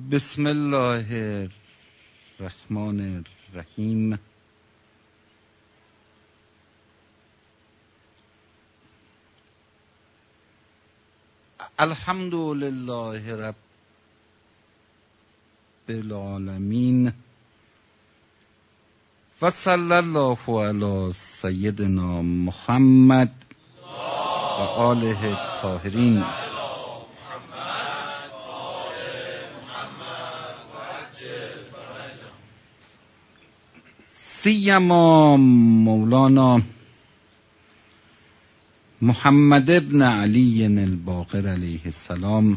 بسم الله الرحمن الرحیم. الحمد لله رب العالمین و صلی الله علی سیدنا محمد و آله الطاهرین. سیما مولانا محمد ابن علی الباقر علیه السلام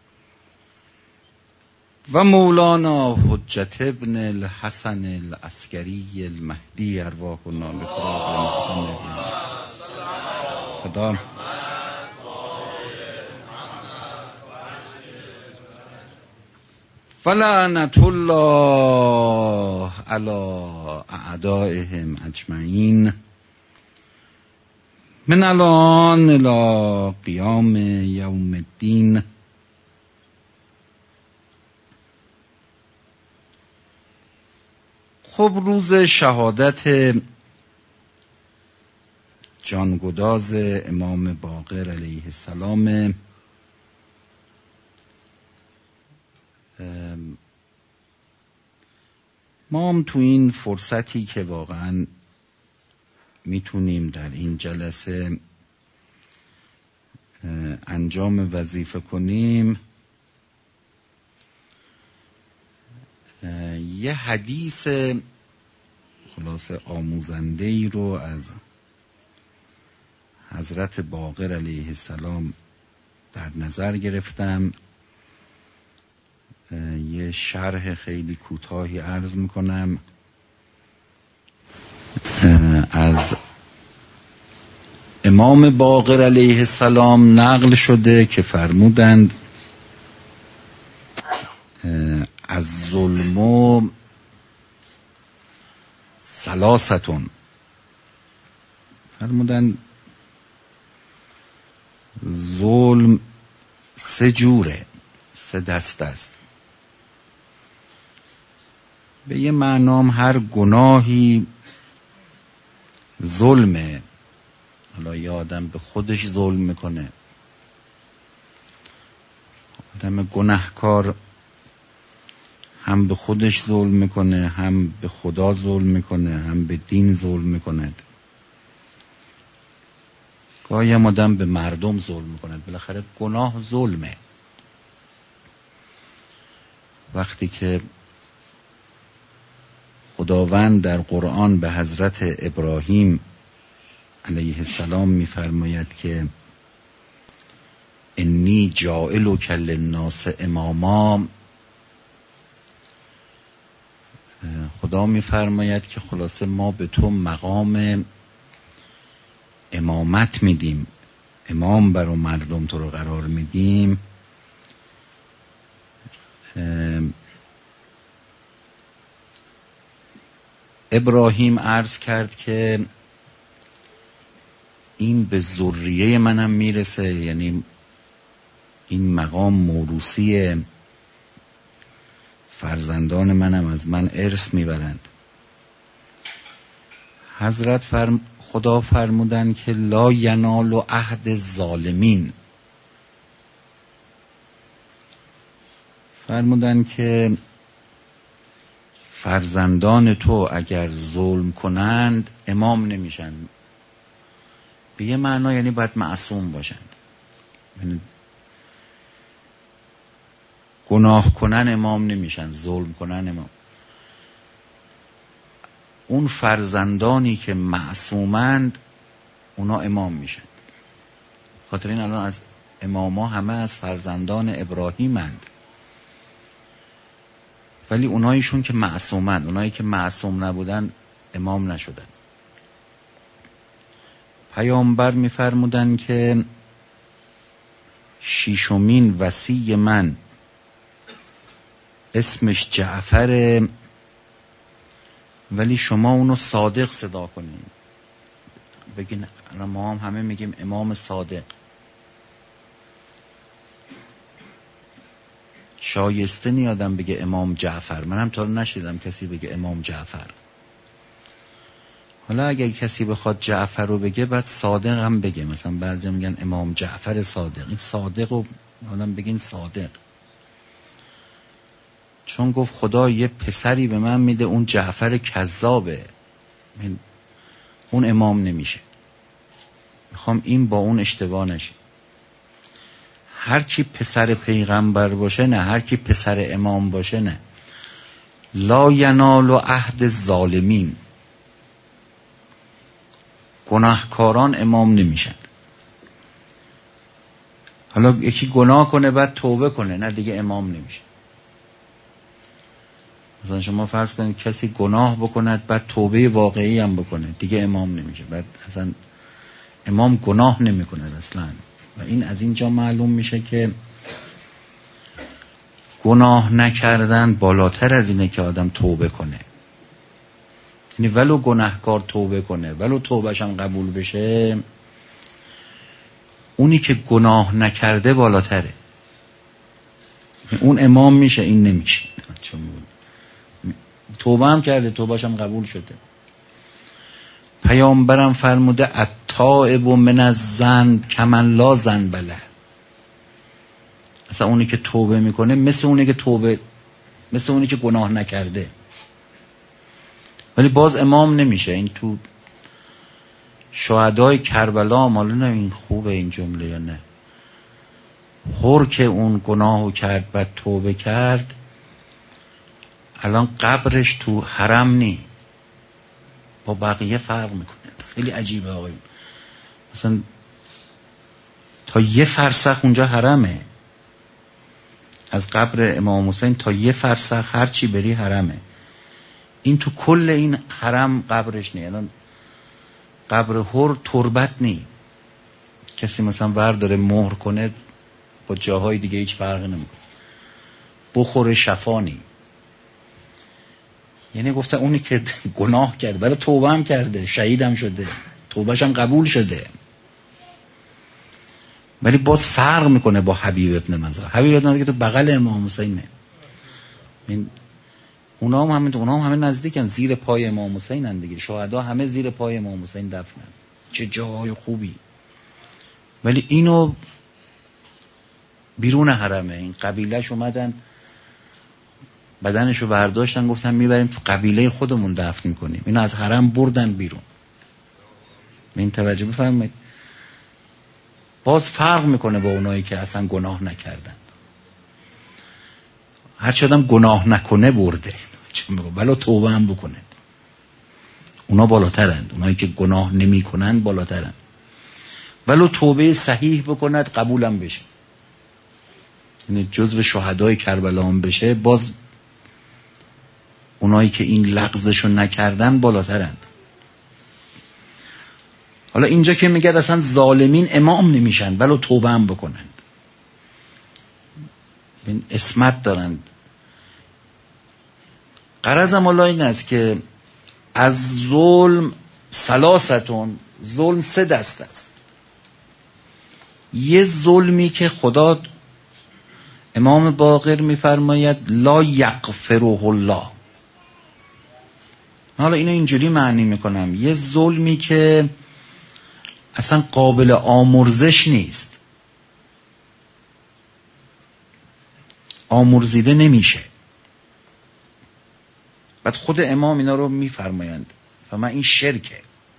و مولانا حجت ابن الحسن العسکری المهدی ارواحنا لفراق خدا. فلعنة الله علی اعدائهم اجمعین من الان الی قیام یوم الدین. خب روز شهادت جانگداز امام باقر علیه السلام، ما هم تو این فرصتی که واقعا میتونیم در این جلسه انجام وظیفه کنیم، یه حدیث خلاصه آموزنده ای رو از حضرت باقر علیه السلام در نظر گرفتم. یه شرح خیلی کوتاهی عرض میکنم. از امام باقر علیه السلام نقل شده که فرمودند از ظلم ثلاثتون، فرمودند ظلم سه جوره، سه دست است. به یه معنام هر گناهی ظلمه. حالا یه آدم به خودش ظلم میکنه، آدم گناهکار هم به خودش ظلم میکنه، هم به خدا ظلم میکنه، هم به دین ظلم میکنه. گاهی هم آدم به مردم ظلم میکنه. بالاخره گناه ظلمه. وقتی که خداوند در قرآن به حضرت ابراهیم علیه السلام میفرماید که انی جاعلک للناس اماما، خدا میفرماید که خلاصه ما به تو مقام امامت میدیم، امام برای مردم تو رو قرار میدیم. ابراهیم عرض کرد که این به ذریه منم میرسه، یعنی این مقام موروثی فرزندان منم از من ارث میبرند. خدا فرمودن که لا ینال عهد الظالمین، فرمودن که فرزندان تو اگر ظلم کنند امام نمیشن. به یه معنا یعنی باید معصوم باشند، یعنی گناه کنن امام نمیشن، ظلم کنن امام. اون فرزندانی که معصومند اونا امام میشن. خاطر این الان از اماما همه از فرزندان ابراهیمند، ولی اونایشون که معصومند، اونایی که معصوم نبودن امام نشدن. پیامبر میفرمودن که شیشمین وصی من اسمش جعفره، ولی شما اونو صادق صدا کنین. بگین ما هم همه میگیم امام صادق. شایسته نی آدم بگه امام جعفر. من هم تا نشیدم کسی بگه امام جعفر. حالا اگه کسی بخواد جعفر رو بگه بعد صادق هم بگه. مثلا بعضی میگن امام جعفر صادق. این صادق رو آدم بگین صادق، چون گفت خدا یه پسری به من میده اون جعفر کذابه، اون امام نمیشه. میخوام این با اون اشتباه نشه. هر کی پسر پیغمبر باشه نه، هر کی پسر امام باشه نه. لا ینال عهد الظالمین، گناهکاران امام نمیشن. حالا یکی گناه کنه بعد توبه کنه، نه دیگه امام نمیشه. مثلا شما فرض کنید کسی گناه بکند بعد توبه واقعی هم بکنه، دیگه امام نمیشه. بعد اصلا امام گناه نمیکنه اصلا. و این از اینجا معلوم میشه که گناه نکردن بالاتر از اینه که آدم توبه کنه. یعنی ولو گناهکار توبه کنه، ولو توبهش هم قبول بشه، اونی که گناه نکرده بالاتره. اون امام میشه، این نمیشه. چون توبه هم کرده، توبهش هم قبول شده. پیامبرم فرموده التائب من الذنب کمن لا ذنب له. اصلا اونی که توبه میکنه مثل اونی که گناه نکرده. ولی باز امام نمیشه. این تو شهدای کربلا معلومه این خوبه این جمله یا نه. هر که اون گناهو کرد بعد توبه کرد، الان قبرش تو حرم نی، با بقیه فرق میکنه. خیلی عجیبه آقای. مثلا تا یه فرسخ اونجا حرمه، از قبر امام حسین تا یه فرسخ هر چی بری حرمه. این تو کل این حرم قبرش نی. الان قبر هر تربت نی. کسی مثلا ورداره مهر کنه با جاهای دیگه هیچ فرقی نمیکنه. بخور شفانی. یعنی گفته اونی که گناه کرد ولی توبه هم کرده، شهید هم شده، توبهش هم قبول شده، ولی باز فرق میکنه با حبیب ابن مظاهر. حبیب ابن مظاهر که تو بغل امام حسینه. اونا هم همه نزدیکن، زیر پای امام حسینن دیگه. شهدا همه زیر پای امام حسین دفنن. چه جای خوبی. ولی اینو بیرون حرمه. این قبیلهش اومدن بدنشو برداشتن گفتن میبریم تو قبیله خودمون دفن میکنیم. اینو از حرم بردن بیرون. این توجه بفرمایید. باز فرق میکنه با اونایی که اصلا گناه نکردن. هر چه آدم گناه نکنه برده، ولی توبه هم بکنه، اونا بالاترند. اونایی که گناه نمی کنن بالاترند. ولو توبه صحیح بکند قبولم بشه، یعنی جزو شهدای کربلا هم بشه، باز اونایی که این لغزشو نکردن بالاترند. حالا اینجا که میگه اصلا ظالمین امام نمیشن ولو توبه هم بکنند، این اسمت دارند. غرضم الله این است که از ظلم ثلاثتون، ظلم 3 دسته است. یه ظلمی که خدا، امام باقر میفرماید لا یغفره الله. حالا اینو اینجوری معنی میکنم، یه ظلمی که اصلا قابل آمرزش نیست، آمرزیده نمیشه. بعد خود امام اینا رو میفرمایند و من این شرکه.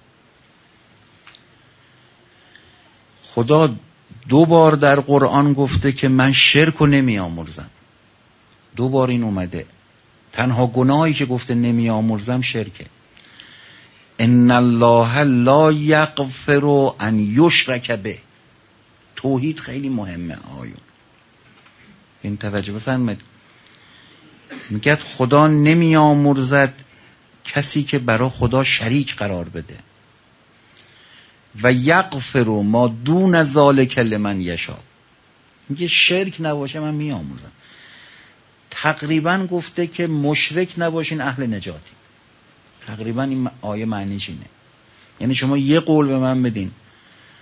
خدا 2 بار در قرآن گفته که من شرک رو نمی آمرزم. 2 بار این اومده. تنها گناهی که گفته نمی آمرزم شرکه. ان الله لا یغفر ان یشرک به. توحید خیلی مهمه آیون. این توجه بفرمایید. میگه خدا نمی آمرزد کسی که برای خدا شریک قرار بده. و یغفر ما دون ذلک لمن یشاء. میگه شرک نباشه من می آمرزم. تقریبا گفته که مشرک نباشین اهل نجاتی. تقریبا این آیه معنیش اینه. یعنی شما یه قول به من بدین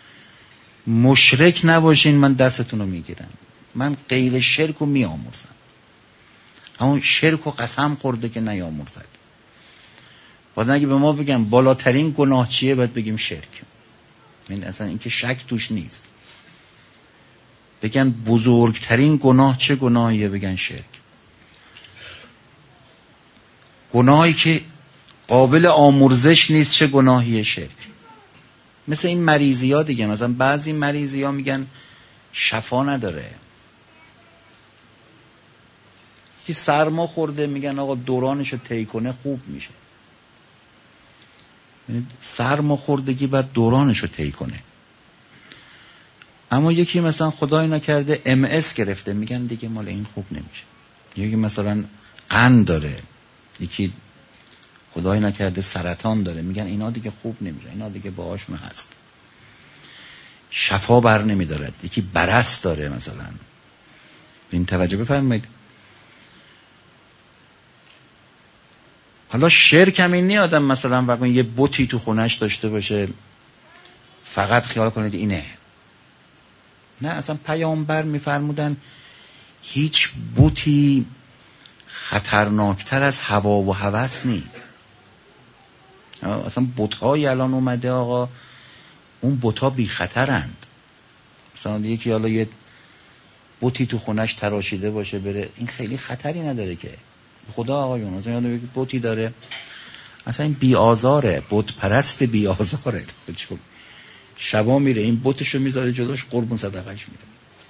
مشرک نباشین من دستتون رو میگیرم، من غیر شرک رو می آمرزم. همون شرک و قسم خورده که نیامرزد. بعد اگه به ما بگم بالاترین گناه چیه، باید بگیم شرک. این اصلا این که شک توش نیست. بگن بزرگترین گناه چه گناهیه، بگن شرک. گناهی که قابل آمرزش نیست چه گناهیه، شرک. مثل این مریضی ها دیگه، مثلا بعضی مریضی ها میگن شفا نداره. که سرما خورده میگن آقا دورانشو طی کنه خوب میشه. سرما خوردگی بعد دورانشو طی کنه. اما یکی مثلا خدای نکرده MS گرفته، میگن دیگه مال این خوب نمیشه. یکی مثلا قند داره، یکی خدای نکرده سرطان داره، میگن اینا دیگه خوب نمیشه، اینا دیگه باهاشون هست، شفا بر نمیدارد. یکی برص داره مثلا. این توجه بفرمایید. حالا شرک هم این نی آدم مثلا وقتی یه بتی تو خونش داشته باشه فقط خیال کنید اینه. نه، اصلا پیامبر میفرمودن هیچ بتی خطرناکتر از هوا و هوس نی. اصلا بت‌های الان اومده آقا، اون بت‌ها بی خطرند. مثلا یکی حالا یه بتی تو خونش تراشیده باشه بره، این خیلی خطری نداره که. خدا آقایون مثلا یه بتی داره، اصلا این بی آزاره، بت پرست بی آزاره. شبا میره این بتشو میذاره جلوش، قربون صدقش میره.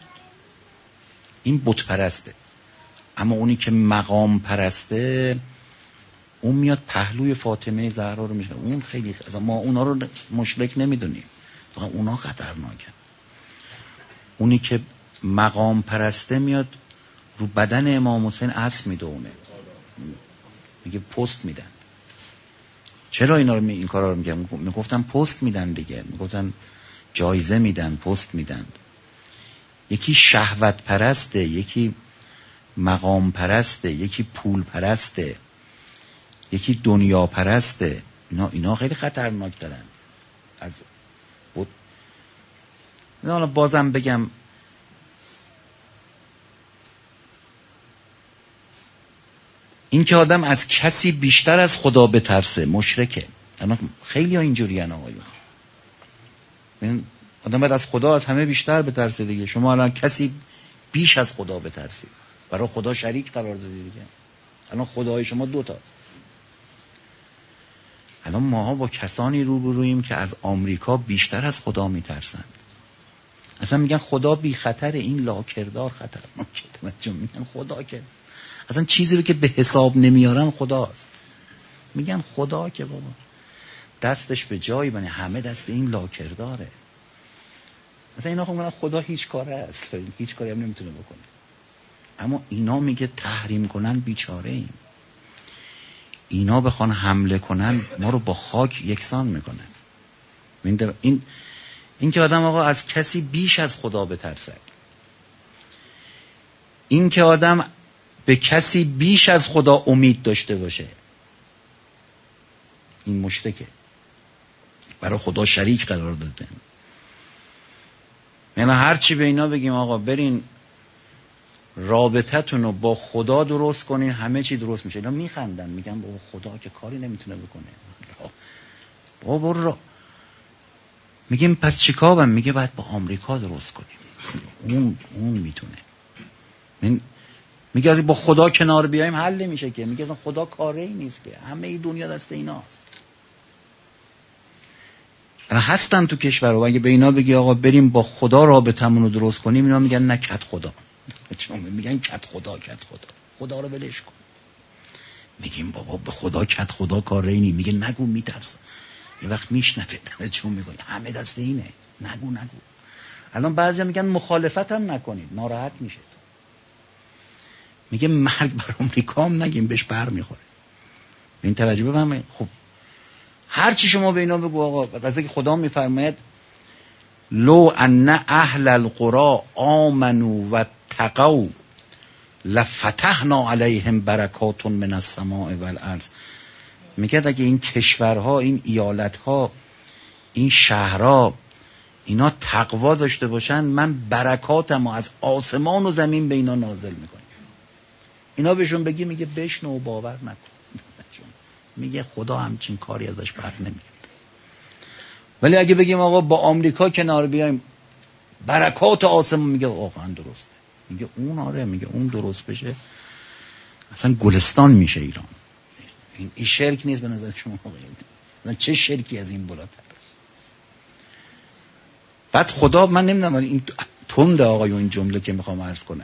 این بت پرسته. اما اونی که مقام پرسته، اون میاد پهلوی فاطمه زهرا رو میشه. اون خیلی ما اونا رو مشرک نمیدونیم، فقط اونا خطرناکن. اونی که مقام پرسته میاد رو بدن امام حسین اسب میدونه، میگه پست میدن. چرا اینا رو این کارا رو میگم؟ میگفتن پست میدن دیگه، میگفتن جایزه میدن، پست میدن. یکی شهوت پرسته، یکی مقام پرسته، یکی پول پرسته، یکی دنیا پرسته. اینا خیلی خطرناک دارن از بود. نه بازم بگم این که آدم از کسی بیشتر از خدا بترسه مشرکه. خیلی ها اینجوری هن آقایون. آدم باید از خدا از همه بیشتر بترسه دیگه. شما الان کسی بیش از خدا بترسید، برای خدا شریک قرار دادید دیگه. الان خدای شما 2 تاست. الان ماها با کسانی روبرویم که از آمریکا بیشتر از خدا میترسند. اصلا میگن خدا بی خطر، این لاکردار خطرناکه. میگن خدا که اصلا چیزی رو که به حساب نمیارن خداست. میگن خدا که بابا دستش به جایی بنه، همه دست این لاکرداره. مثلا اینا میگن خدا هیچ کاره است، هیچ کاری هم نمیتونه بکنه. اما اینا میگه تحریم کنن بیچاره ایم. اینا بخوان حمله کنن ما رو با خاک یکسان میکنن. این که آدم آقا از کسی بیش از خدا بترسد، این که آدم به کسی بیش از خدا امید داشته باشه، این مشرکه، برای خدا شریک قرار داده. یعنی هرچی به اینا بگیم آقا برین رابطتون رو با خدا درست کنین همه چی درست میشه، اینا میخندن، میگن بابا خدا که کاری نمیتونه بکنه. بابا برو میگیم پس چیکار؟ میگه باید با آمریکا درست کنیم، اون میتونه. میگه از با خدا کنار بیایم حل نمیشه که. میگه اصلا خدا کاری نیست که، همه ای دنیا دست ایناست. هستن تو کشور و اگه به اینا بگی آقا بریم با خدا رابطمون رو درست کنیم، اینا میگن نه کت خدا. چون میگن کت خدا خدا رو ولش کن. میگیم بابا به خدا کت خدا کاری نی. میگه نگو میترسم. یه وقت میشنوه چون میگه همه دست اینه، نگو. الان بعضیا میگن مخالفت هم نکنید ناراحت میشه. میگه مرگ بر آمریکا هم نگیم بهش بر میخوره. این توجه بفرمایید. خب هر چی شما به اینا بگو آقا، از اینکه خدا میفرماید لو ان اهل القرى آمنوا واتقوا لفتحنا علیهم برکات من السماء والارض. میگه اگه این کشورها، این ایالتها، این شهرها اینا تقوا داشته باشن، من برکاتمو از آسمان و زمین به اینا نازل میکنم. اینا بهشون بگی میگه بشنو و باور نکن. میگه خدا همچین کاری ازش بر نمیاد. ولی اگه بگیم آقا با آمریکا کنار بیایم برکات آسمون، میگه واقعا درسته. میگه اون آره، میگه اون درست بشه اصلا گلستان میشه ایران. این شرک نیست به نظر شما؟ مثلا چه شرکی از این بالاتر؟ بعد خدا، من نمیدونم این تنده آقای این جمله که میخوام عرض کنم،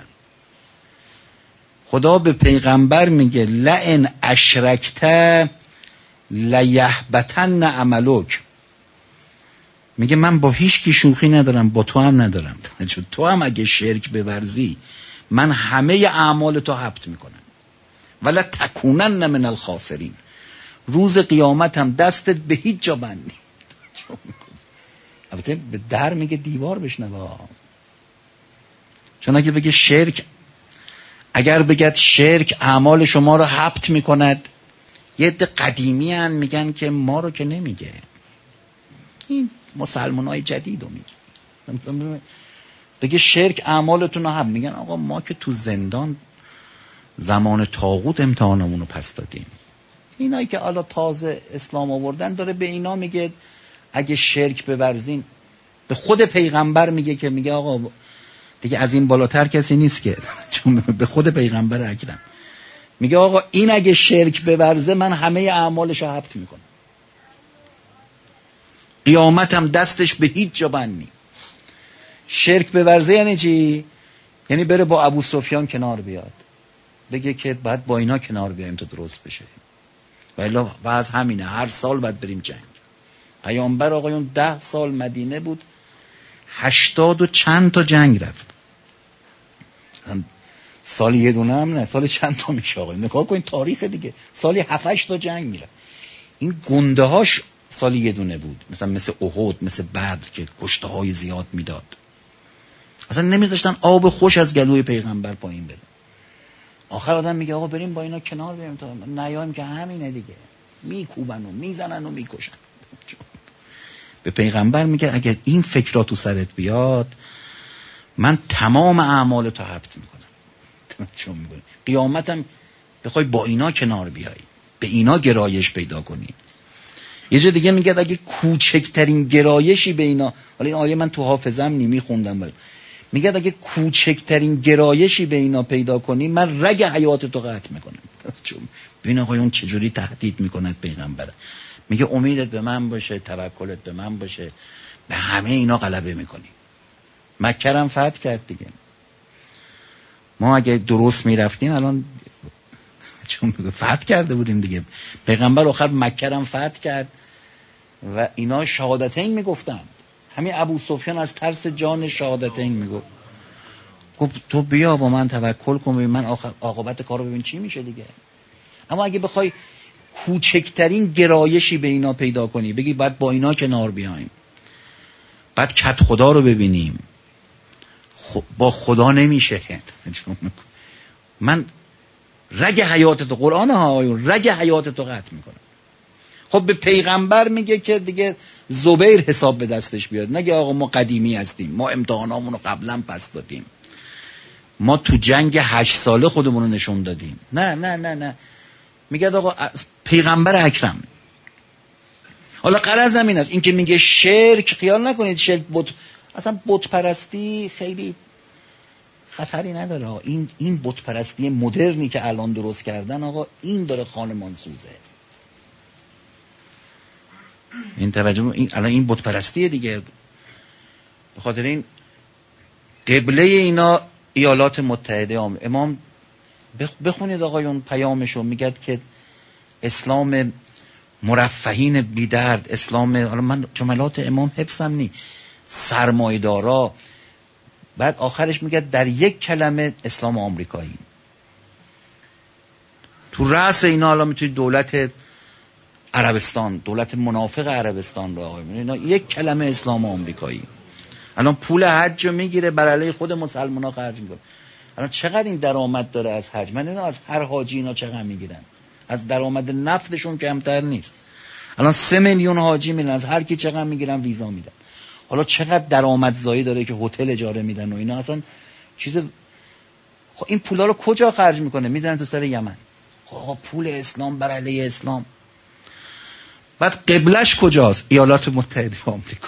خدا به پیغمبر میگه لئن اشرکت لیحبطن عملک. میگه من با هیچ کی شوخی ندارم، با تو هم ندارم. چون تو هم اگه شرک بورزی من همه اعمال تو حبط میکنم. ولا تکونن من الخاسرین. روز قیامت هم دستت به هیچ جا بند نیست. البته به در میگه دیوار بشنوه. چون اگه بگه شرک، اگر بگد شرک اعمال شما رو حبط میکند، یه عده قدیمی هن میگن که ما رو که نمیگه، این مسلمان های جدید رو میگه. بگه شرک اعمالتون رو حبط، میگن آقا ما که تو زندان زمان طاغوت امتحانمون رو پس دادیم. اینایی که حالا تازه اسلام آوردن داره به اینا میگه اگه شرک بورزین. به خود پیغمبر میگه که میگه آقا دیگه از این بالاتر کسی نیست که چون به خود پیغمبر اکرم میگه آقا این اگه شرک بورزه من همه اعمالش رو حبط میکنم، قیامتم دستش به هیچ جا بند نیست. شرک بورزه یعنی چی؟ یعنی بره با ابو سفیان کنار بیاد، بگه که بعد با اینا کنار بیایم تا درست بشه. ولی از همینه هر سال باید بریم جنگ. پیامبر آقایون 10 سال مدینه بود، 80 و چند تا جنگ رفت. سالی یه دونه هم نه، سال چند تا میشه آقایون؟ نگاه کنید تاریخ دیگه، سالی 7-8 تا جنگ میره. این گنده هاش سالی یه دونه بود، مثل احد، مثل بدر که کشته های زیاد میداد. اصلا نمیذاشتن آب خوش از گلوی پیغمبر پایین بره. آخر آدم میگه آقا بریم با اینا کنار بیایم تا نیایم که همینه دیگه، میکوبن و میزنن و میکشن. به پیغمبر میگه اگر این فکرها تو سرت بیاد من تمام اعمال تو حبط میکنم. چون میگه قیامتم بخوای با اینا کنار بیای، به اینا گرایش پیدا کنی. یه جا دیگه میگه اگه کوچکترین گرایشی به اینا، حالا این آیه من تو حافظم میخوندم، میگه اگه کوچکترین گرایشی به اینا پیدا کنی من رگ حیات تو قطع میکنم. چون ببین آقایون چجوری تهدید میکند پیغمبر. میگه امیدت به من باشه، توکلت به من باشه، به همه اینا غلبه میکنی. مکه هم فتح کرد دیگه. ما اگه درست میرفتیم الان چون فتح کرده بودیم دیگه. پیغمبر آخر مکه هم فتح کرد و اینا شهادتین میگفتن. همین ابو سفیان از ترس جان شهادتین میگفت. گفت تو بیا با من توکل کن، من عاقبت کارو ببین چی میشه دیگه. اما اگه بخوای کوچکترین گرایشی به اینا پیدا کنی، بگی بعد با اینا کنار بیایم، بعد کت خدا رو ببینیم، با خدا نمیشه. من رگ حیات تو، قرآن ها رگ حیات تو قطع میکنم. خب به پیغمبر میگه که دیگه زبیر حساب به دستش بیاد، نگه آقا ما قدیمی هستیم، ما امتحانامون رو قبلا پس دادیم، ما تو جنگ 8 ساله خودمون رو نشون دادیم. نه نه نه نه، میگه آقا پیغمبر اکرم. حالا غرض همین است، این که میگه شرک، خیال نکنید شرک اصلا بت پرستی خیلی خطری نداره. این بت پرستی مدرنی که الان درست کردن آقا، این داره خانمان سوزه. این توجه، این الان این بت پرستیه دیگه. به خاطر این قبله اینا ایالات متحده آمریکا. امام بخونید آقایون پیامشو، میگه که اسلام مرفهین بی درد، اسلام، حالا من جملات امام حفظم نی، سرمایه‌دارا. بعد آخرش میگه در یک کلمه اسلام آمریکایی. تو رأس اینا حالا میتونید دولت عربستان، دولت منافق عربستان رو آقایون، اینا یک کلمه اسلام آمریکایی. الان پول حج رو میگیره بر علیه خود مسلمان‌ها خرج میکنه. الان چقدر این درآمد داره از حج؟ من نمیدونم از هر حاجی اینا چقدر میگیرن. از درآمد نفتشون کمتر نیست. الان 3 میلیون حاجی میرن، از هر کی چقدر میگیرن ویزا میدن. حالا چقدر درآمدزایی داره که هتل اجاره میدن و اینا. اصلا چیز خب این پولا رو کجا خرج میکنه؟ میذارن تو سر یمن. خب پول اسلام بر علیه اسلام. بعد قبلش کجاست؟ ایالات متحده آمریکا.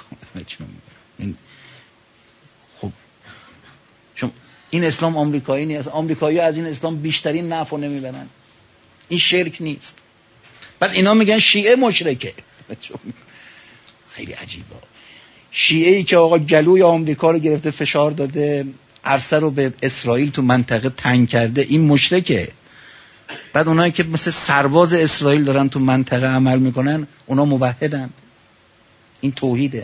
خب چون این اسلام آمریکایی نیست، آمریکایی از این اسلام بیشترین نفع نمیبرن. این شرک نیست. بعد اینا میگن شیعه مشرکه. خیلی عجیبه. شیعه‌ای که آقا گلوی آمریکا رو گرفته فشار داده، عرصه رو به اسرائیل تو منطقه تنگ کرده، این مشرکه. بعد اونایی که مثل سرباز اسرائیل دارن تو منطقه عمل میکنن، اونا موحدن. این توحیده.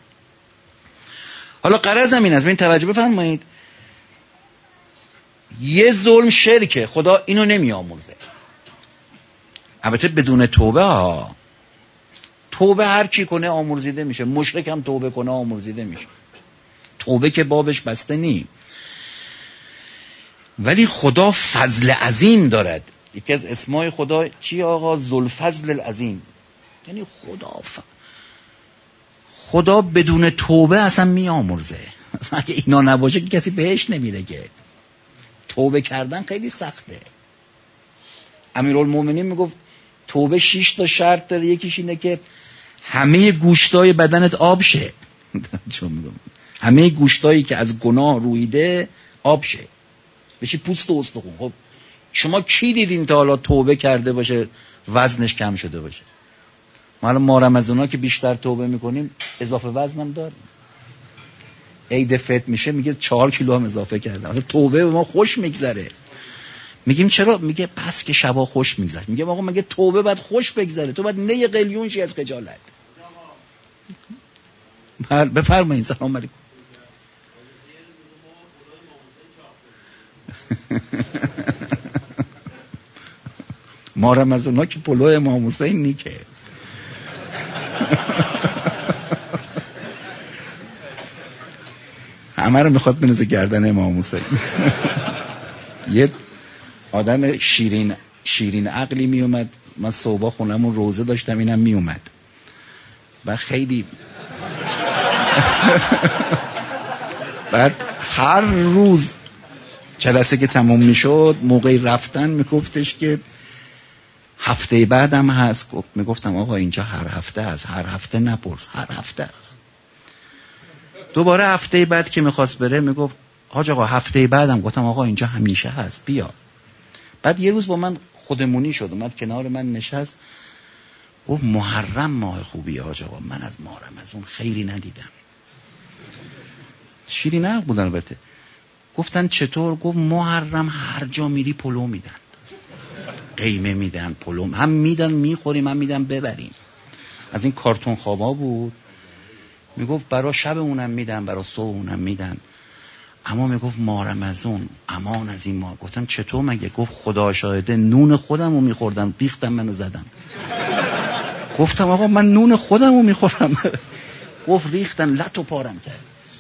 حالا غرض این است، ببین توجه بفرمایید، یه ظلم شرکه، خدا اینو نمیآمرزه. البته بدون توبه ها. توبه هر کی کنه آمرزیده میشه، مشرک هم توبه کنه آمرزیده میشه. توبه که بابش بسته نی. ولی خدا فضل عظیم دارد. یکی از اسمای خدا چی آقا؟ ذوالفضل العظیم. یعنی خدا بدون توبه اصلا میآمرزه. اگه اینا نباشه که کسی بهش نمیره. که توبه کردن خیلی سخته. امیرالمومنین میگفت توبه 6 تا شرط داره، یکیش اینه که همه گوشتای بدنت آب شه. همه گوشتایی که از گناه رویده آب شه، بشی پوست و استخون. خب شما کی دیدین تا حالا توبه کرده باشه وزنش کم شده باشه؟ ما حالا ما رمضانا که بیشتر توبه میکنیم اضافه وزنم داریم. عید فطر میشه میگه 4 کیلو هم اضافه کردم. اصلا توبه به ما خوش میگذره. میگیم چرا؟ میگه پس که شبا خوش میگذره. میگه آقا مگه توبه بعد خوش بگذره؟ تو بعد نه قلیون شی از خجالت. بفرمایید. سلام علیکم. ما رمضانا که پلو امام حسین نیکه. همه رو میخواد بنزه گردن امام حسین. یه آدم شیرین عقلی میومد، من صبح خونمون روزه داشتم، اینم میومد و خیلی بعد هر روز جلسه که تموم میشد موقعی رفتن میگفتش که هفته بعدم هست. میگفتم آقا اینجا هر هفته هست. هر هفته نپرس، هر هفته هست. دوباره هفته بعد که میخواست بره میگفت حاج آقا هفته بعدم. گفتم آقا اینجا همیشه هست، بیا. بعد یه روز با من خودمونی شد، اومد کنار من نشست، گفت محرم ماه خوبیه حاج آقا، من از ماه رمضان خیری ندیدم. شیرین عقل بودن البته. گفتن چطور؟ گفت محرم هر جا میری پلو میدن، قیمه میدن، پلو هم میدن میخوریم، هم میدن ببریم. از این کارتون خوابا بود. میگفت برای شب اونم میدن، برای صبح اونم میدن. اما میگفت ماه رمضان امان از این ماه. گفتم چطور مگه؟ گفت خدا شاهده نون خودم رو میخوردم، بیختم منو زدم. گفتم آقا من نون خودم رو میخورم. گفت ریختن لط و پارم کرد.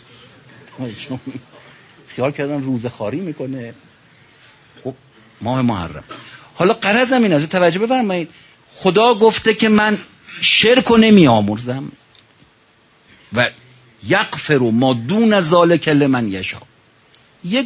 خیال کردن روزه خاری میکنه. گفت ماه محرم. حالا غرضم این است، توجه بفرمایید، خدا گفته که من شرک رو نمی آمرزم و یغفر ما دون ذلک لمن یشاء. یه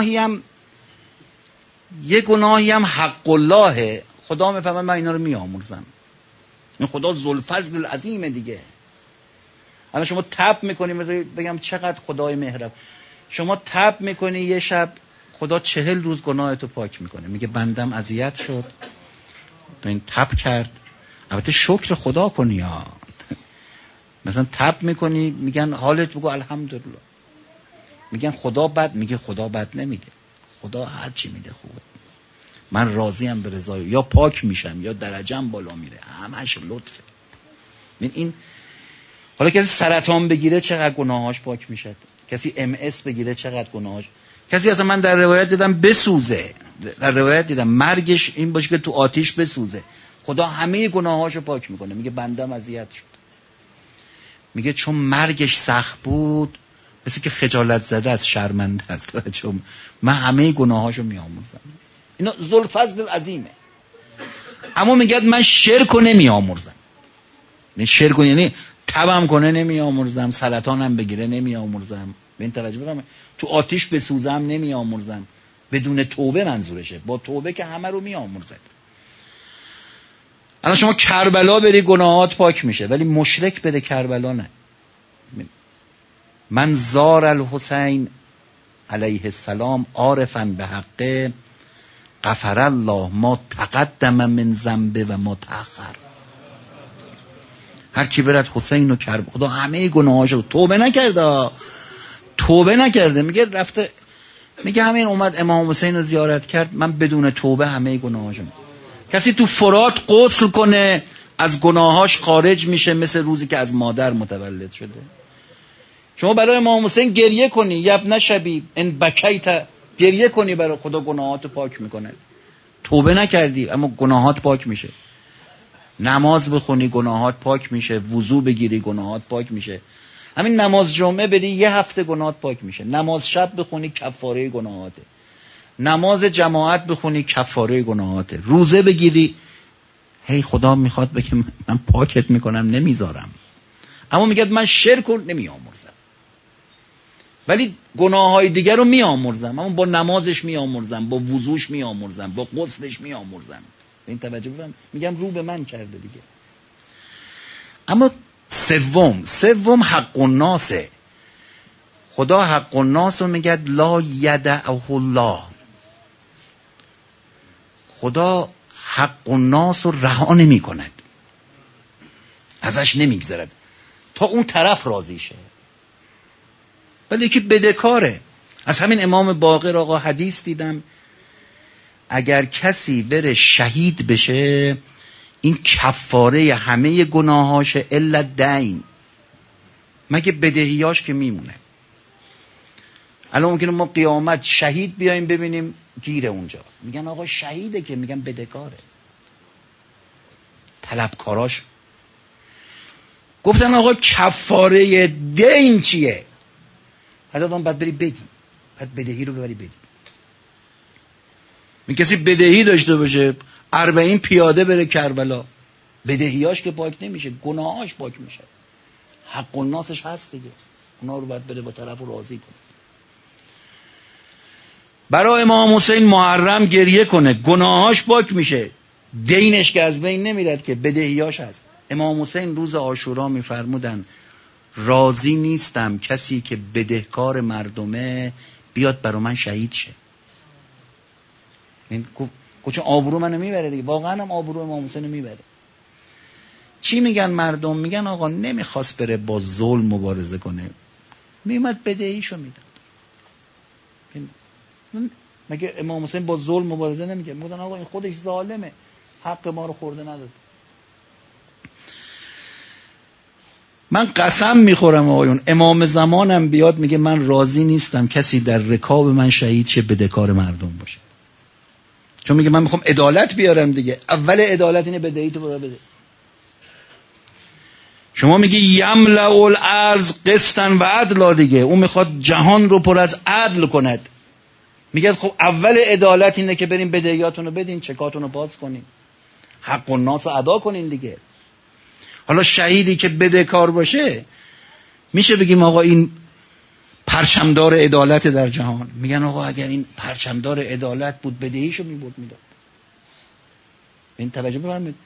گناهی هم حق الله، خدا میفهمه من اینا رو می آمرزم. این خدا ذوالفضل العظیم دیگه. الان شما تب میکنی، مثلا بگم چقدر خدای مهربان، شما تب میکنی یه شب خدا 40 روز گناهتو پاک میکنه. میگه بندم اذیت شد، این تب کرد. البته شکر خدا کنی ها. مثلا تب میکنی میگن حالت بگو الحمدلله. میگن خدا بد، میگه خدا بد نمیده، خدا هر چی میده خوبه، من راضیم به رضای. یا پاک میشم یا درجم بالا میره، همش لطفه. این حالا کسی سرطان بگیره چقدر گناهاش پاک میشه، کسی MS بگیره چقدر گناهاش. کسی اصلا من در روایت دیدم بسوزه، در روایت دیدم مرگش این باشه که تو آتیش بسوزه، خدا همه گناهاشو پاک میکنه. میگه بندم اذیت شد، میگه چون مرگش سخت بود، مثل که خجالت زده از شرمنده است، چون من همه گناهاشو میآمرزم. اینا ذوالفضل العظیمه. اما میگه من شرکو نمیآمرزم. نه شرکو یعنی تبم کنه نمیآمرزم، سرطانم بگیره نمیآمرزم. ببین توجه بفرمایید، تو آتیش بسوزم نمیآمرزم، بدون توبه منظورشه، با توبه که همه رو میآمرزد. الان شما کربلا بری گناهات پاک میشه، ولی مشرک بده کربلا نه. من زار الحسین علیه السلام عارفا به حقه غفر الله ما تقدم من ذنبه و ما تأخر. هر کی برد حسین و کرب، خدا همه گناهاشو توبه نکرده، میگه رفته، میگه همین اومد امام حسین رو زیارت کرد، من بدون توبه همه گناهاشو. کسی تو فرات غسل کنه از گناهاش خارج میشه، مثل روزی که از مادر متولد شده. شما برای امام حسین گریه کنی، یبن شبیب ان بکیت، گریه کنی برای خدا، گناهاتو پاک میکنه. توبه نکردی اما گناهات پاک میشه. نماز بخونی گناهات پاک میشه، وضو بگیری گناهات پاک میشه. همین نماز جمعه بری یه هفته گناهات پاک میشه. نماز شب بخونی کفاره گناهاته. نماز جماعت بخونی کفاره گناهاته. روزه بگیری، هی خدا میخواد بگه من پاکت میکنم نمیذارم، اما میگه من شرک رو نمیآمرزم، ولی گناههای دیگر رو میآمرزم، اما با نمازش میآمرزم، با وضوش میآمرزم، با غسلش میآمرزم. این توجه بفهم، میگم رو به من کرده دیگه. اما سوم حق الناسه. خدا حق الناس رو میگه لا یدعه الله. خدا حق الناس رو رها نمی کند، ازش نمیگذرد تا اون طرف راضی شه، ولی که بدهکاره. از همین امام باقر آقا حدیث دیدم، اگر کسی بره شهید بشه این کفاره همه گناهاشه الا دین، مگه بدهیاش که میمونه. الان ممکنه ما قیامت شهید بیایم ببینیم گیره اونجا، میگن آقا شهیده که، میگن بدهکاره، طلبکاراش. گفتن آقا کفاره دین چیه؟ حالا باید بری بدی، باید بدهی رو ببری بدی. می کسی بدهی داشته باشه 40 پیاده بره کربلا، بدهیاش که پاک نمیشه، گناهاش پاک میشه. حق الناسش هست دیگه، اونا رو باید بره با طرف رو راضی کنه. برای امام حسین محرم گریه کنه، گناهاش پاک میشه، دینش که از بین نمیرد که، بدهیاش هست. امام حسین روز عاشورا میفرمودن راضی نیستم کسی که بدهکار مردمه بیاد برای من شهید شه. این چون آبرو منو میبره دیگه، واقعا هم آبرو امام حسین میبره. چی میگن مردم؟ میگن آقا نمیخواست بره با ظلم مبارزه کنه، میومد بدهیشو میدن. مگه امام حسین با ظلم مبارزه نمیگه؟ میگن آقا این خودش ظالمه، حق ما رو خورده نداد. من قسم میخورم آقایون، امام زمانم بیاد میگه من راضی نیستم کسی در رکاب من شهید شه بدهکار مردم باشه، چون میگه من میخوام عدالت بیارم دیگه. اول عدالت اینه بدهی تو برای بده. شما میگی یملأ الارض قسطا و عدلا دیگه، اون میخواد جهان رو پر از عدل کند. میگه خب اول عدالت اینه که بریم بدهیاتون رو بدین، چکاتون رو باز کنین، حق الناس رو ادا کنین دیگه. حالا شهیدی که بدهکار باشه میشه بگیم آقا این پرچمدار عدالت در جهان. میگن آقا اگر این پرچمدار عدالت بود بدهیشو میبرد میداد. این توجه بفرمایید.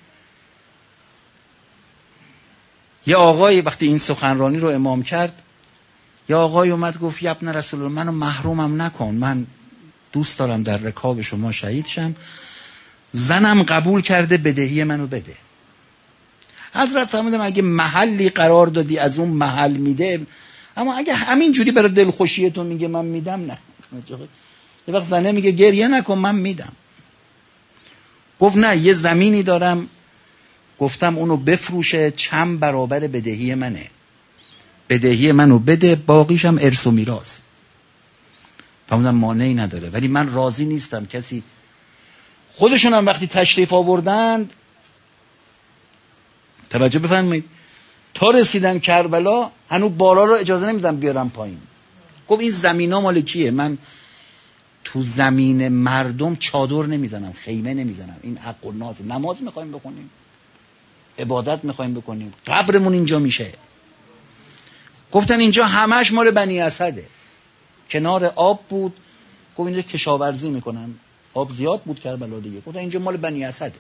یه آقایی وقتی این سخنرانی رو امام کرد، یه آقای اومد گفت یا ابن رسول الله منو محرومم نکن، من دوست دارم در رکاب شما شهید شم، زنم قبول کرده بدهی منو بده. حضرت فرمودن اگه محلی قرار دادی از اون محل میده، اما اگه همین جوری برای دلخوشیتون میگه من میدم، نه. یه وقت زنه میگه گریه نکن من میدم. گفت نه یه زمینی دارم، گفتم اونو بفروشه چند برابر بدهی منه، بدهی منو بده، باقیشم ارث و میراث. فرمودن مانعی نداره، ولی من راضی نیستم کسی. خودشون هم وقتی تشریف آوردند، توجه بفرمایید، تا رسیدن کربلا هنوز بالا رو اجازه نمیدن بیارم پایین. گفت این زمینا مال کیه؟ من تو زمین مردم چادر نمیزنم، خیمه نمیزنم، این حق الناس. نماز میخوایم بخونیم، عبادت میخوایم بکنیم، قبرمون اینجا میشه. گفتن اینجا همش مال بنی اسده، کنار آب بود. گفت اینجا کشاورزی میکنن، آب زیاد بود کربلا دیگه، گفت اینجا مال بنی اسد.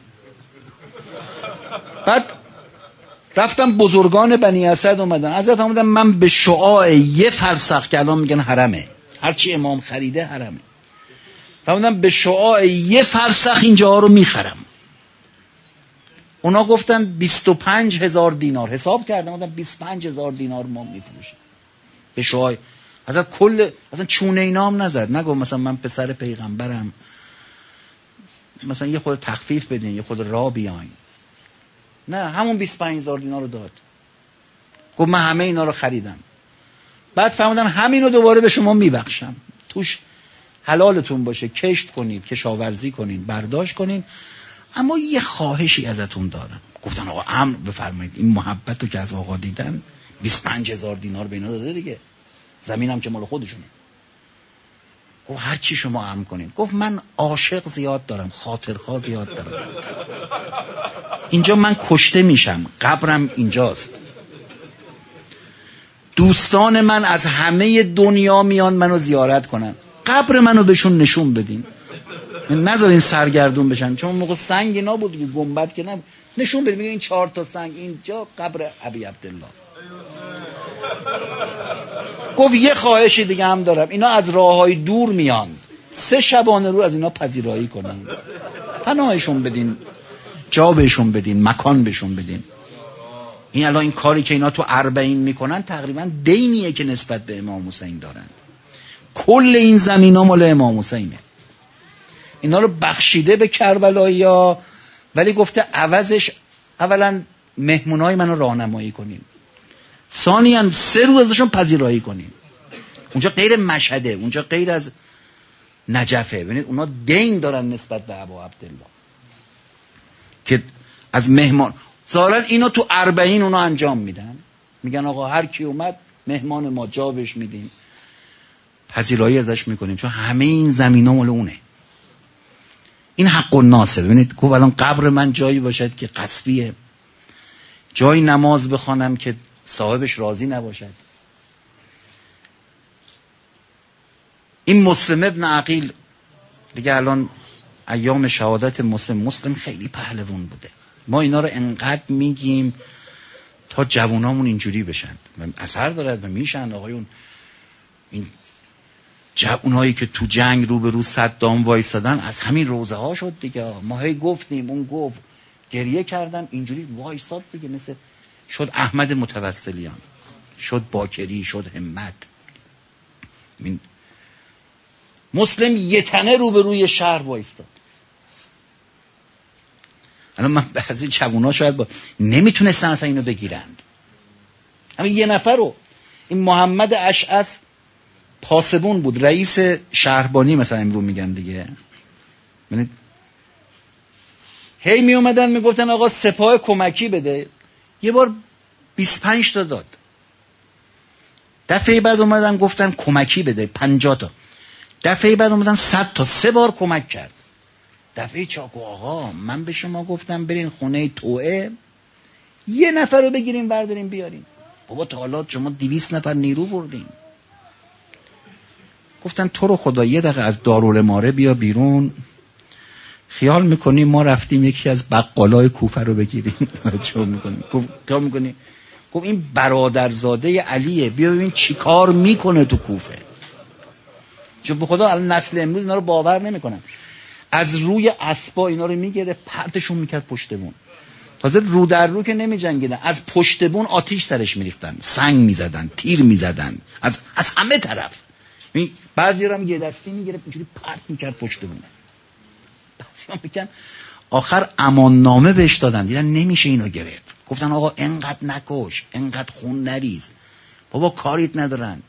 بعد رفتم بزرگان بنی اسد اومدن، حضرت اومدن من به شعاع یه فرسخ که الان میگن حرمه، هرچی امام خریده حرمه، فرمودن به شعاع یه فرسخ اینجا رو میخرم. اونا گفتن 25,000 دینار. حساب کردن گفتن 25,000 دینار ما میفروشیم به شعاع. اصلا چونه اینا هم نزد، نگو مثلا من پسر پیغمبرم، مثلا یه خود تخفیف بدین، یه خود را بیاین. نه، همون 25,000 دینار رو داد. گفت من همه اینا رو خریدم. بعد فهمیدن همینو دوباره به شما میبخشم، توش حلالتون باشه، کشت کنید، کشاورزی کنید، برداشت کنید، اما یه خواهشی ازتون دارم. گفتن آقا امر بفرمایید. این محبت رو که از آقا دیدن 25,000 دینار به اینا داده دیگه، زمینم که مال خودشونه. گفت هر چی شما امر کنید. گفت من عاشق زیاد دارم، خاطرخواه زیاد دارم، اینجا من کشته میشم، قبرم اینجاست، دوستان من از همه دنیا میان منو زیارت کنن، قبر منو بهشون نشون بدین، نذارین سرگردون بشن، چون موقع سنگ اینا بود دیگه، گنبد که نبود، نشون بدین این 4 تا سنگ اینجا قبر ابی عبدالله. گفت یه خواهشی دیگه هم دارم، اینا از راههای دور میان، 3 شبانه رو از اینا پذیرایی کنین، پناهشون بدین، جا بهشون بدین، مکان بهشون بدین. این الان این کاری که اینا تو 40 میکنن تقریبا دینیه که نسبت به امام حسین دارن. کل این زمینا مال امام حسینه، اینا رو بخشیده به کربلایی‌ها، ولی گفته عوضش اولا مهمونای منو راهنمایی کنین، ثانیاً 3 روز ازشون پذیرایی کنین. اونجا غیر مشهده، اونجا غیر از نجفه، ببینید اونا دین دارن نسبت به ابا عبدالله که از مهمان ظاهراً اینو تو 40 اونا انجام میدن، میگن آقا هر کی اومد مهمان ما، جا بهش میدیم، پذیرایی ازش میکنیم، چون همه این زمینا مال اونه. این حق الناسه. ببینید گفت الان قبر من جایی باشد که غصبیه، جایی نماز بخوانم که صاحبش راضی نباشد. این مسلم ابن عقیل دیگه الان ایام شهادت مسلم خیلی پهلوان بوده، ما اینا رو انقدر میگیم تا جوانامون اینجوری بشن و اثر دارد و میشن. آقایون این اونایی که تو جنگ رو به رو صدام وایسادن از همین روزه ها شد دیگه، ما هی گفتیم، اون گفت، گریه کردن، اینجوری وایساد دیگه، مثل شد احمد متوسلیان، شد باکری، شد همت. این مسلم یه تنه رو به روی شهر وایستاد. الان من بعضی جوونا شاید نمیتونستن اصلا اینو بگیرند، همین یه نفر رو، این محمد اشعث پاسبون بود، رئیس شهربانی مثلا امرو میگن دیگه، ببینید هی می اومدن میگفتن آقا سپاه کمکی بده، یه بار 25 تا داد، دفعه بعد اومدن گفتن کمکی بده 50 تا، دفعه بعد اومدن 100 تا، 3 بار کمک کرد. دفعه چاکو آقا من به شما گفتم برین خونه توئه یه نفر رو بگیریم برداریم بیاریم، بابا تا حالا شما 200 نفر نیرو بردین. گفتن تو رو خدا یه دقیقه از دارالماره بیا بیرون، خیال میکنی ما رفتیم یکی از بقالای کوفه رو بگیریم. چون میکنی؟ خیال میکنی؟ گفت این برادرزاده علیه، بیا ببین چی کار میکنه تو کوفه. چون به خدا الان نسل امروز اینا رو باور نمیکنن، از روی اسبا اینا رو میگیره پرتشون میکرد پشت بون، تازه رو در رو که نمی جنگیدن، از پشت بون آتیش سرش میریختن، سنگ میزدن، تیر میزدن، از همه طرف. بعضی رو هم یه دستی میگرفت اینجوری پرت میکرد پشت بون. بعضی هم میگن آخر امان نامه بهش دادن، دیدن نمیشه اینو گرفت، گفتن آقا انقدر نکش، انقدر خون نریز، بابا کاریت ندارن.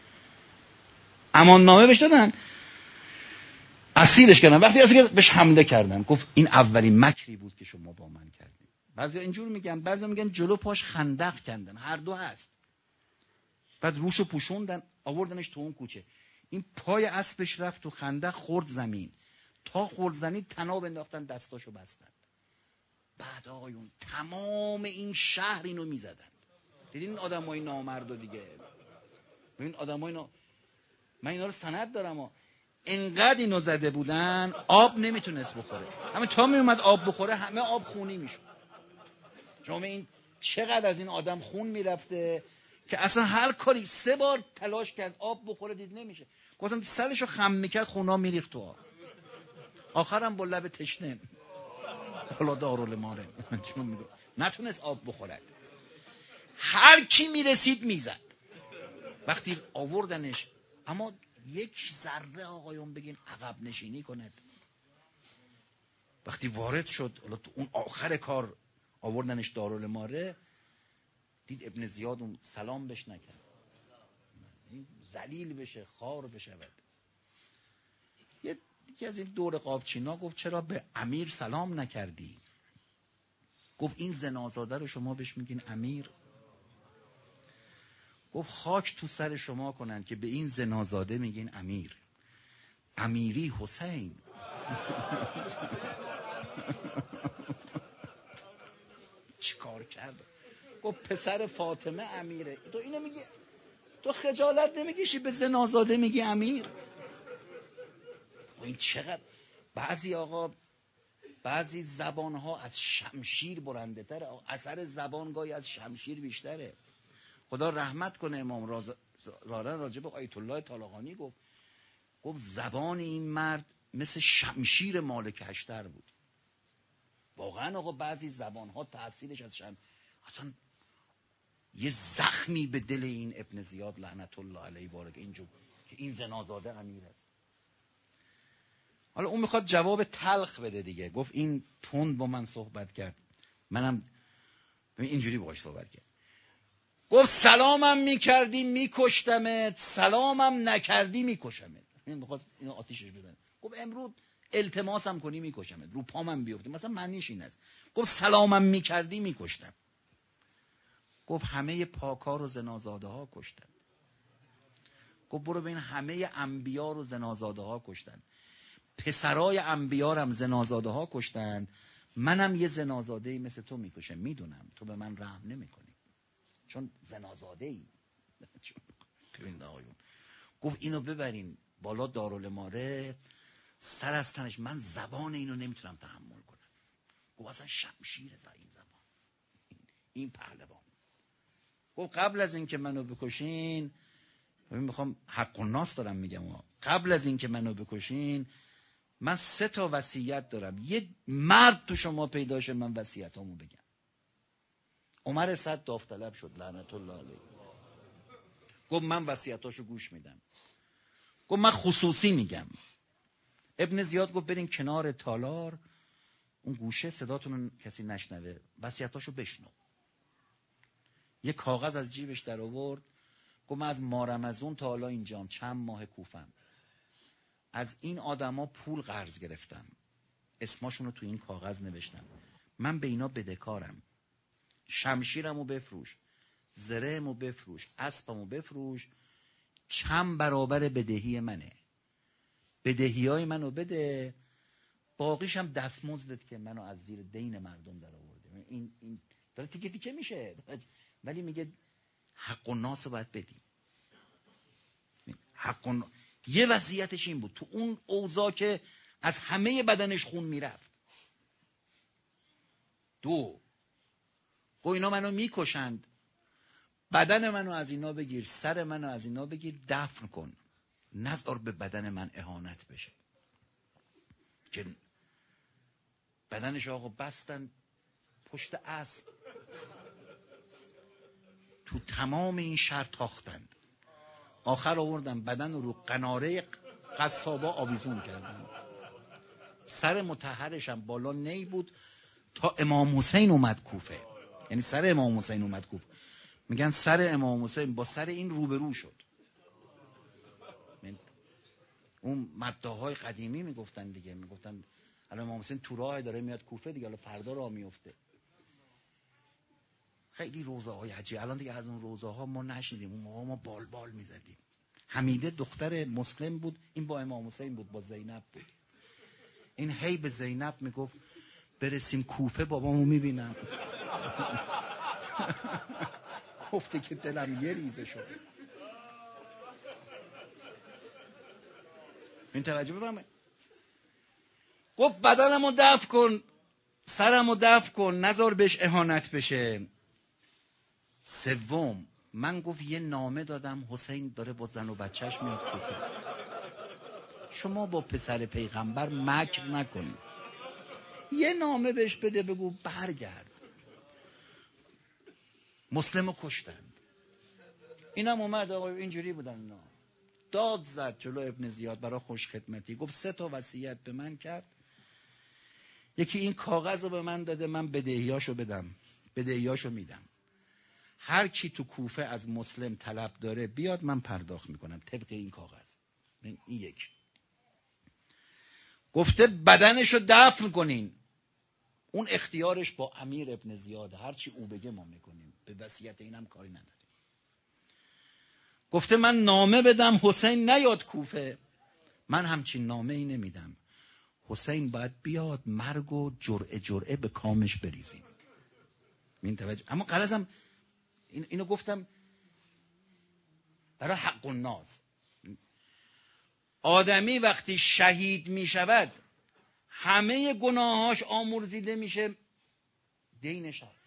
امان نامه بهش دادن، اسیرش کردن. وقتی اسیر بهش حمله کردن گفت این اولین مکری بود که شما با من کردید. بعضی اینجور میگن، بعضی میگن جلو پاش خندق کندن، هر دو هست. بعد روشو پوشوندن آوردنش تو اون کوچه، این پای اسبش رفت تو خندق، خورد زمین، تا خورد زمین تناب انداختن، دستاشو بستن. بعد آقایون تمام این شهر اینو میزدن. دیدین این آدمای نامردو دیگه، ببین آدمای من اینا رو سند دارم اینقدر اینو زده بودن آب نمیتونست بخوره. همه تا میومد آب بخوره همه آب خونی میشد. شما این چقدر از این آدم خون میرفته که اصلا هر کاری 3 بار تلاش کرد آب بخوره دید نمیشه. گفتم سرشو خم میکرد خونا میریخت تو آب. آخرم با لب تشنه حالا دارالماره چون میگه نتونست آب بخورد. هر کی میرسید میزد. وقتی آوردنش اما یک ذره آقایون بگین عقب نشینی کند. وقتی وارد شد تو اون آخر کار آوردنش دارالماره دید ابن زیاد اون سلام بهش نکرد. ذلیل بشه خار بشود. یکی از این دور قابچینا گفت چرا به امیر سلام نکردی؟ گفت این زنازاده رو شما بهش میگین امیر؟ گفت خاک تو سر شما کنن که به این زنازاده میگین امیر. امیری حسین. چی کار کرد؟ گفت پسر فاطمه امیره. تو اینو میگی؟ تو خجالت نمیکشی به زنازاده میگی امیر؟ این چقدر بعضی زبانها از شمشیر برنده تره. اثر زبان گاهی از شمشیر بیشتره. خدا رحمت کنه امام زارن راجع به آیت الله طالقانی گفت زبان این مرد مثل شمشیر مالک اشتر بود. واقعا آقا بعضی زبانها تأثیرش از اصلا یه زخمی به دل این ابن زیاد لعنت الله علیه وارد اینجور که این زنازاده امیر است. حالا اون میخواد جواب تلخ بده دیگه. گفت این تند با من صحبت کرد. منم اینجوری باهاش صحبت کرد. گفت سلامم میکردی میکشتمت، سلامم نکردی میکشمت. این میخواد اینو آتیشش بزنه. گفت امروز التماسم کنی میکشمت، رو پامم بیفتی. مثلا معنیش این است. گفت سلامم میکردی میکشتم. گفت همه پاکار و زنازاده ها کشتن. گفت برو ببین همه انبیا رو زنازاده ها کشتن. پسرای انبیا هم زنازاده ها کشتن. منم یه زنازاده‌ای مثل تو میکشم. میدونم تو به من رحم نمیکنی چون زنازاده‌ای. ببین آقایون گفت اینو ببرین بالا دارالماره سر از تنش. من زبان اینو نمیتونم تحمل کنم. گفت اصلا شمشیر زد این زبان. این پهلوان. گفت قبل از این که منو بکشین، میخوام حق الناس دارم میگم، قبل از این که منو بکشین من 3 تا وصیت دارم. یه مرد تو شما پیدا شه من وصیتامو بگم. عمر صد داوطلب شد لعنت الله علیه. گفت من وصیتاشو گوش میدم. گفت من خصوصی میگم. ابن زیاد گفت برین کنار تالار اون گوشه صداتون کسی نشنوه، وصیتاشو بشنو. یه کاغذ از جیبش در آورد. گفت من از مارمزون تا حالا اینجام چند ماه کوفم. از این آدما پول قرض گرفتم. اسماشونو تو این کاغذ نوشتم. من به اینا بدهکارم. شمشیرمو بفروش، زرهمو بفروش، اسبمو بفروش، چند برابر بدهی منه. بدهیای منو بده، باقیشم دستمزدت که منو از زیر دین مردم در آورده. این داره تیکه تیکه میشه، ولی میگه حق الناس رو باید بدی. یه وصیتش این بود تو اون اوضاع که از همه بدنش خون میرفت. 2 گو اینا منو میکشند، بدن منو از اینا بگیر، سر منو از اینا بگیر، دفن کن، نذار به بدن من اهانت بشه. که بدنش آقا بستن پشت اسب، تو تمام این شهر تاختند. آخر آوردن بدن رو قناره قصابا آویزون کردن. سر مطهرش هم بالا نی بود تا امام حسین اومد کوفه. یعنی سر امام حسین اومد کوفه. میگن سر امام حسین با سر این روبرو شد. اون مداحای قدیمی میگفتن دیگه، میگفتن الان امام حسین تو راه داره میاد کوفه دیگه، الان فردا راه میفته. خیلی روزه های عجیب. الان دیگه از اون روزه ها ما نشیدیم. اون موقع ما بال میزدیم. حمیده دختر مسلم بود، این با امام حسین بود، با زینب بود. این هی به زینب میگفت برسیم کوفه بابامو میبینم. گفته که دلم یه ریزه شد. این توجه بفرمایید. گفت بدنمو دفع کن، سرمو دفع کن، نذار بهش اهانت بشه. سوم من گفت یه نامه دادم حسین داره با زن و بچهش میاد کوفه. شما با پسر پیغمبر مکر نکنید، یه نامه بهش بده بگو برگرد. مسلمو کشتند. اینم اومد آقا اینجوری بودن اینا. داد زد جلو ابن زیاد برای خوش خدمتی. گفت 3 تا وصیت به من کرد. یکی این کاغذ رو به من داده من بدهیاشو بدم، بدهیاشو میدم. هر کی تو کوفه از مسلم طلب داره بیاد من پرداخت میکنم طبق این کاغذ. این یک. گفته بدنشو دفن کنین. اون اختیارش با امیر ابن زیاد، هر چی او بگه ما میکنیم، به وصیت اینم کاری نداریم. گفته من نامه بدم حسین نیاد کوفه، من همچین نامه ای نمیدم. حسین باید بیاد مرگ و جرعه جرعه به کامش بریزیم. این توجه. اما غرضم اینو گفتم برای حق الناس. آدمی وقتی شهید می شود همه گناهاش آمرزیده میشه، دینش هست.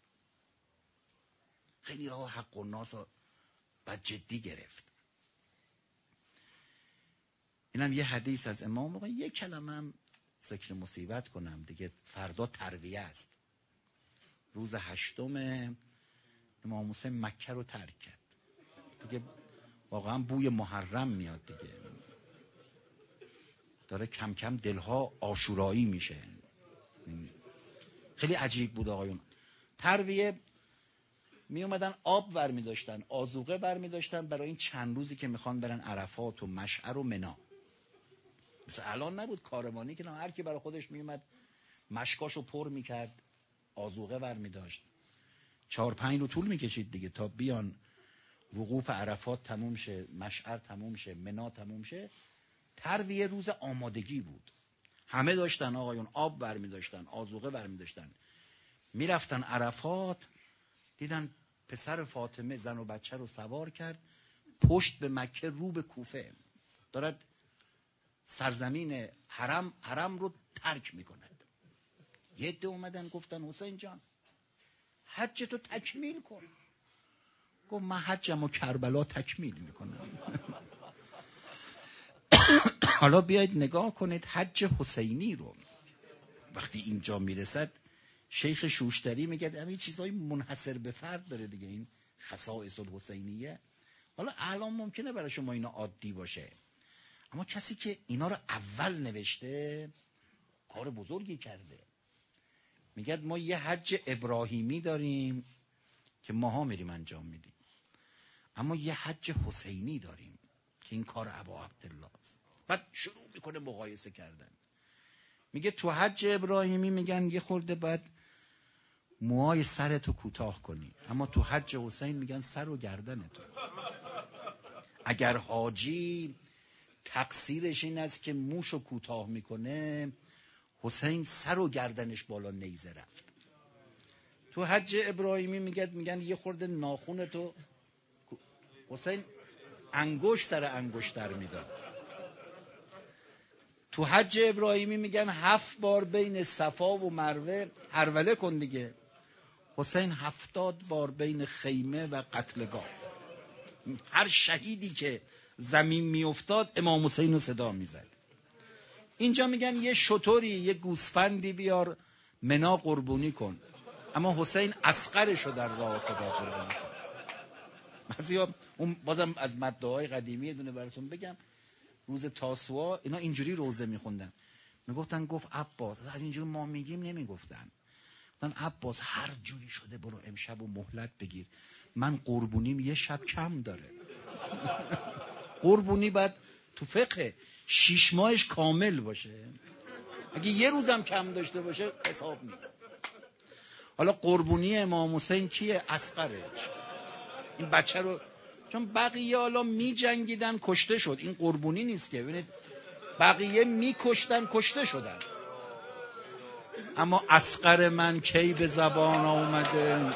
خیلی ها حق الناس ها باید جدی گرفت. اینم یه حدیث از امام موقع. یه کلمه هم ذکر مصیبت کنم دیگه، فردا ترویه است. روز 8 امام حسین مکه رو ترک کرد دیگه، واقعا بوی محرم میاد دیگه، داره کم کم دلها عاشورایی میشه. خیلی عجیب بود آقایون. ترویه می اومدن آب ور می داشتن، آذوقه ور می داشتن برای این چند روزی که میخوان برن عرفات و مشعر و منا. مثل الان نبود کاروانی که هر کی برای خودش می اومد مشکاشو پر میکرد، آذوقه ور می داشت. 4-5 رو طول میکشید دیگه تا بیان وقوف عرفات تموم شه، مشعر تموم شه، منا تموم شه. ترویه روز آمادگی بود. همه داشتن آقایون آب ور می داشتن، آذوقه ور می داشتن. میرفتن عرفات، دیدن پسر فاطمه زن و بچه رو سوار کرد، پشت به مکه رو به کوفه دارد سرزمین حرم رو ترک میکند. یه عده اومدن گفتن حسین جان حج تو تکمیل کن. گفت من حجم و کربلا تکمیل میکنم. حالا بیاید نگاه کنید حج حسینی رو. وقتی اینجا میرسد شیخ شوشتری میگه همین چیزای منحصر به فرد داره دیگه، این خصائص الحسینیه. حالا الان ممکنه برای شما اینا عادی باشه، اما کسی که اینا رو اول نوشته کار بزرگی کرده. میگه ما یه حج ابراهیمی داریم که ماها میریم انجام میدیم، اما یه حج حسینی داریم که این کار ابا عبدالله است. بعد شروع میکنه مقایسه کردن. میگه تو حج ابراهیمی میگن یه خورده باید موهای سرتو کوتاه کنی، اما تو حج حسین میگن سر و گردنتو. اگر حاجی تقصیرش این است که موشو کوتاه میکنه، حسین سر و گردنش بالا نیزه رفت. تو حج ابراهیمی میگن یه خورده ناخونتو، حسین انگشت سر انگشتر میداد. تو حج ابراهیمی میگن 7 بار بین صفا و مروه هروله کن دیگه، حسین 70 بار بین خیمه و قتلگاه. هر شهیدی که زمین میافتاد امام حسین رو صدا میزد. اینجا میگن یه شتری یه گوسفندی بیار منا قربونی کن، اما حسین اصغرشو در راه خدا قربونی کن. بعضیا اون بازم از مدعای قدیمی دونه براتون بگم، روز تاسوعا اینا اینجوری روزه میخوندن، میگفتن گفت عباس، از اینجوری ما میگیم نمیگفتن، گفتن عباس هر جوری شده برو امشب و مهلت بگیر، من قربونیم یه شب کم داره. قربونی بعد تو فقه 6 ماهش کامل باشه، اگه یه روزم کم داشته باشه حساب نیست. حالا قربونی امام حسین کیه؟ اصغرش. این بچه رو چون بقیه حالا می جنگیدن کشته شد، این قربونی نیست که. ببینید بقیه می کشتن کشته شدن، اما اصغر من کی به زبان آمده،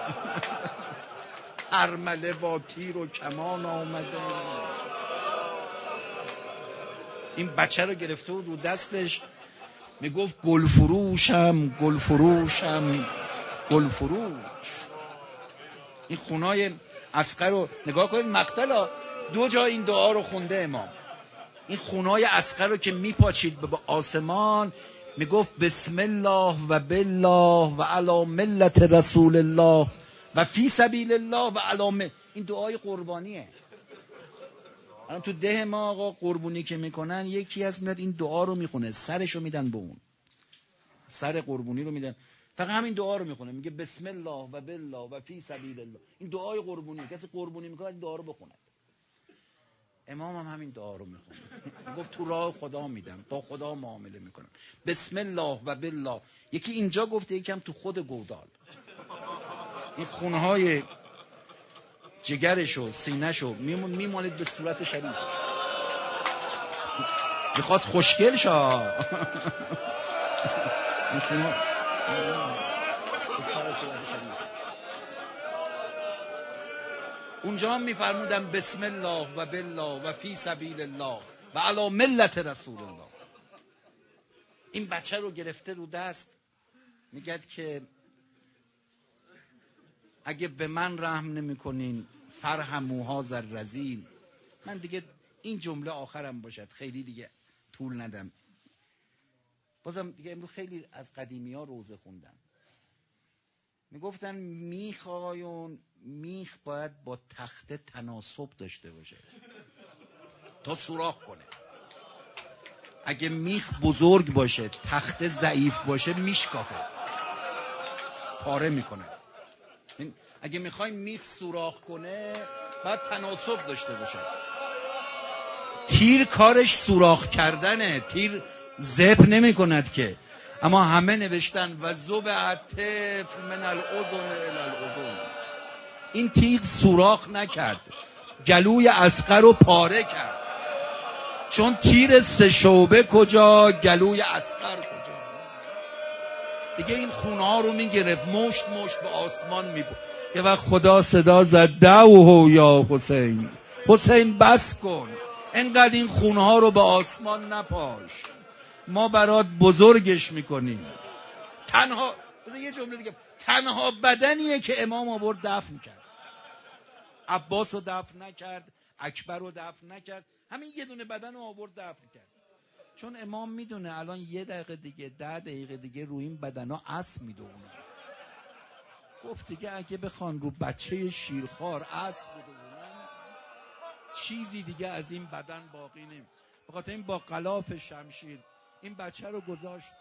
ارمله با تیر و کمان آمده. این بچه رو گرفته بود رو دستش، میگفت گل فروشم گل فروشم گل فروش. این خونای اصغر رو نگاه کنید، مقتل 2 جا این دعا رو خونده امام. این خونای اصغر رو که میپاچید به آسمان، میگفت بسم الله و بالله و علی ملت رسول الله و فی سبیل الله و علی این دعای قربانیه. الان تو ده ما آقا قربونی که میکنن یکی از میاد این دعا رو میخونه، سرشو میدن به اون، سر قربونی رو میدن، فقط همین دعا رو میخونه، میگه بسم الله و بالله و فی سبیل الله. این دعای قربونی، کسی قربونی میکنه این دعا رو بخونه. امام هم همین دعا رو میخونه، گفت تو راه خدا میدم، با خدا معامله میکنم، بسم الله و بالله. یکی اینجا گفته، یکم تو خود گودال. این خونهای جگرشو سینهشو میماند به صورت شریف، میخواست خوشگل شا. اونجا هم میفرمودن بسم الله و بالله و فی سبیل الله و علی ملت رسول الله. این بچه رو گرفته رو دست، میگد که اگه به من رحم نمی کنین فرحموها ذر رذیل. من دیگه این جمله آخرم باشد، خیلی دیگه طول ندم. بازم دیگه امروز خیلی از قدیمی ها روزه خوندم، میگفتن میخ باید با تخته تناسب داشته باشه تا سوراخ کنه. اگه میخ بزرگ باشه تخته ضعیف باشه میشکافه، پاره میکنه. اگه میخوایم میخ سوراخ کنه باید تناسب داشته باشه. تیر کارش سوراخ کردنه، تیر زب نمی کند که. اما همه نوشتن و ذوب الطفل من الاذن الی الاذن. این تیر سوراخ نکرد، گلوی اصغر رو پاره کرد. چون تیر 3 شعبه کجا، گلوی اصغر کجا. دیگه این خونه ها رو میگرفت، مشت به آسمان میبرد. یه وقت خدا صدا زد دعوه یا حسین، حسین بس کن، انقدر این خونه ها رو به آسمان نپاش، ما برات بزرگش میکنیم. تنها یه جمله دیگه، تنها بدنیه که امام آورد دفن کرد. عباس رو دفن نکرد، اکبر رو دفن نکرد، همین یه دونه بدن رو آورد دفن کرد. چون امام میدونه الان 1 دقیقه دیگه 10 دقیقه دیگه روی این بدنا اسب میدونه. گفت دیگه اگه بخوان رو بچه شیرخوار اسب بدونن، چیزی دیگه از این بدن باقی نمی. بخاطر این با غلاف شمشیر این بچه رو گذاشت